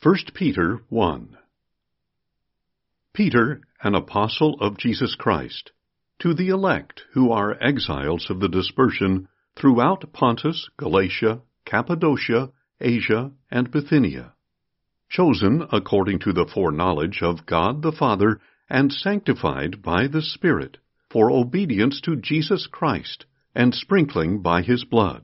1 Peter 1. Peter, an apostle of Jesus Christ, to the elect who are exiles of the dispersion throughout Pontus, Galatia, Cappadocia, Asia, and Bithynia, chosen according to the foreknowledge of God the Father, and sanctified by the Spirit, for obedience to Jesus Christ, and sprinkling by His blood.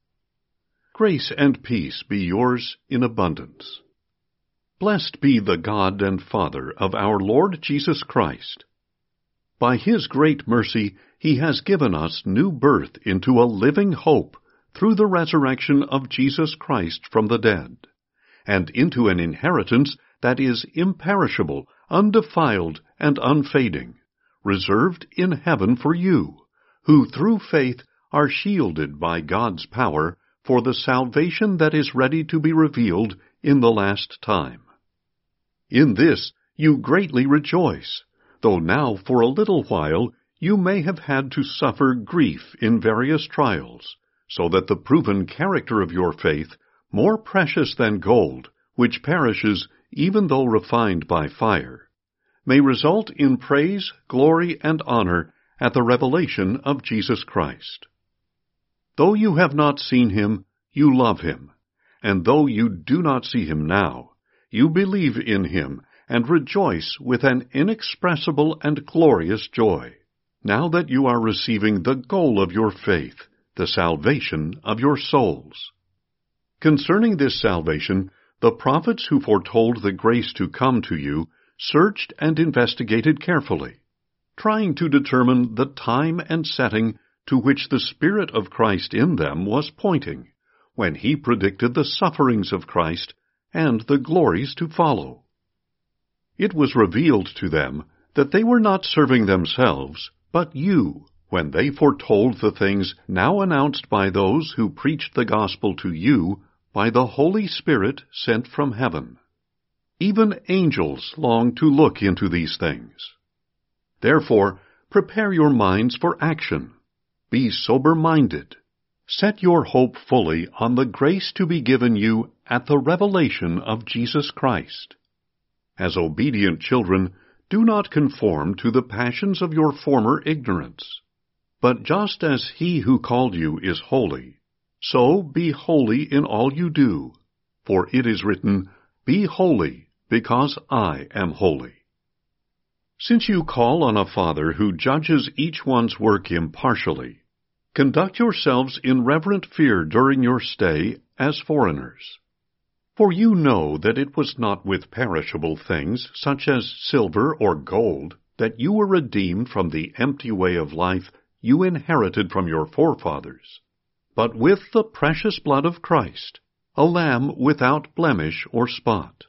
Grace and peace be yours in abundance. Blessed be the God and Father of our Lord Jesus Christ. By His great mercy He has given us new birth into a living hope through the resurrection of Jesus Christ from the dead, and into an inheritance that is imperishable, undefiled, and unfading, reserved in heaven for you, who through faith are shielded by God's power for the salvation that is ready to be revealed in the last time. In this you greatly rejoice, though now for a little while you may have had to suffer grief in various trials, so that the proven character of your faith, more precious than gold, which perishes even though refined by fire, may result in praise, glory, and honor at the revelation of Jesus Christ. Though you have not seen Him, you love Him, and though you do not see Him now, you believe in Him and rejoice with an inexpressible and glorious joy, now that you are receiving the goal of your faith, the salvation of your souls. Concerning this salvation, the prophets who foretold the grace to come to you searched and investigated carefully, trying to determine the time and setting to which the Spirit of Christ in them was pointing, when He predicted the sufferings of Christ and the glories to follow. It was revealed to them that they were not serving themselves, but you, when they foretold the things now announced by those who preached the gospel to you by the Holy Spirit sent from heaven. Even angels long to look into these things. Therefore, prepare your minds for action. Be sober-minded. Set your hope fully on the grace to be given you at the revelation of Jesus Christ. As obedient children, do not conform to the passions of your former ignorance. But just as He who called you is holy, so be holy in all you do. For it is written, Be holy, because I am holy. Since you call on a Father who judges each one's work impartially, conduct yourselves in reverent fear during your stay as foreigners. For you know that it was not with perishable things, such as silver or gold, that you were redeemed from the empty way of life you inherited from your forefathers, but with the precious blood of Christ, a lamb without blemish or spot.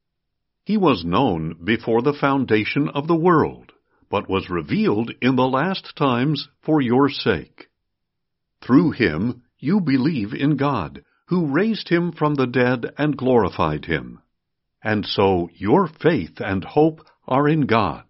He was known before the foundation of the world, but was revealed in the last times for your sake. Through Him you believe in God, who raised Him from the dead and glorified Him. And so your faith and hope are in God.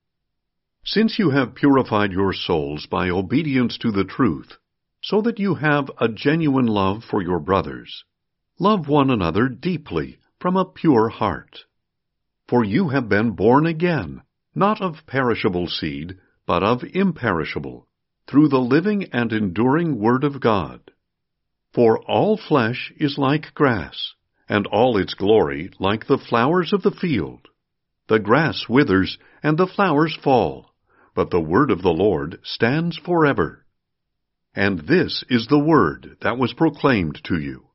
Since you have purified your souls by obedience to the truth, so that you have a genuine love for your brothers, love one another deeply from a pure heart. For you have been born again, not of perishable seed, but of imperishable, through the living and enduring Word of God. For all flesh is like grass, and all its glory like the flowers of the field. The grass withers, and the flowers fall, but the word of the Lord stands forever. And this is the word that was proclaimed to you.